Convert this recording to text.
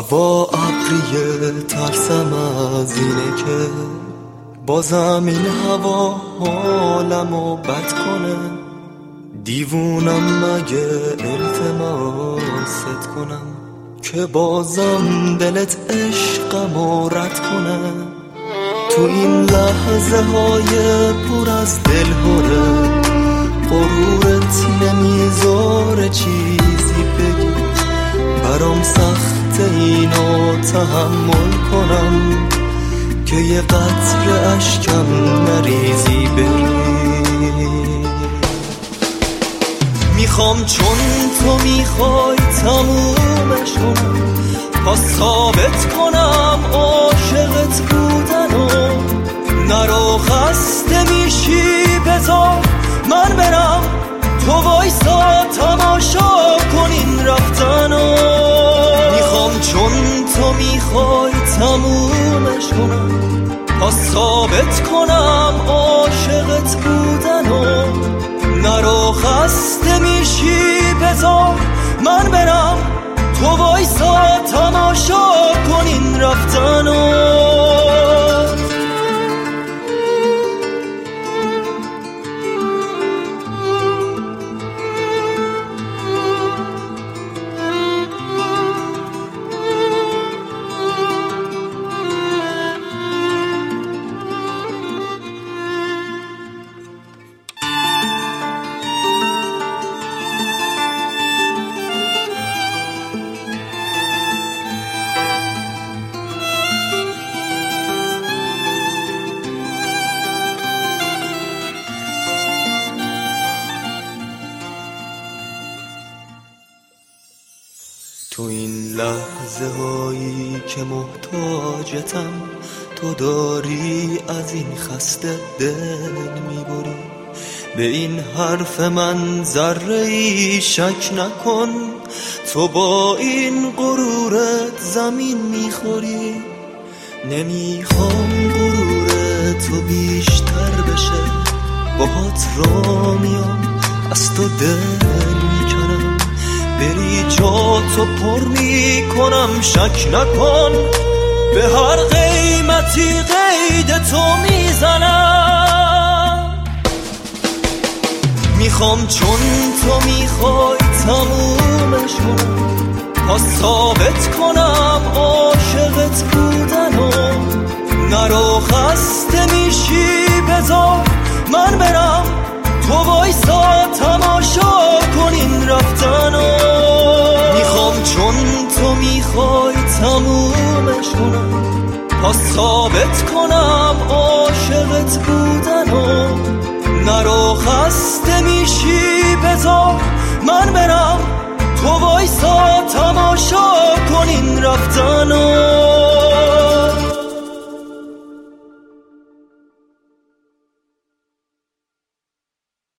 هوا ابریه ترسم از اینه که بازم این هوا حالمو بد کنه. دیوونم مگه التماست کنم که بازم دلت عشقمو رد کنه. تو این لحظه های پر از دلهوره غرورت نمیذاره چیزی بگی. برام سخته اینو تحمل کنم که یه قطره اشکم نریزی بری. میخوام چون تو میخوای تمومش کنم تا ثابت کنم عاشقت بودنو. نرو خسته میشی بذار من برم تو وایسا تماشا کن این رفتنو. میخوام چون تو میخوای تمومش کنم تا ثابت کنم عاشقت بودنو. نرو خسته میشی بذار من برم تو وایسا تماشا کن این رفتنو. تو این لحظه هایی که محتاجتم تو داری از این خسته دل میبری. به این حرف من ذره‌ای شک نکن تو با این غرورت زمین میخوری. نمیخوام غرور تو بیشتر بشه باهات را میام از تو دل میکنم. بری جا تو پر میکنم شک نکن به هر قیمتی قید تو میزنم. میخوام چون تو میخوای تمومش کنم تا ثابت کنم عاشقت بودنو. نرو خسته میشی بذار من برم تو وایسا تماشا کن این رفتنو. میخوام چون تو میخوای تمومش کنم تا ثابت کنم عاشقت بودنو. نرو خسته میشی بذار من برم تو وایسا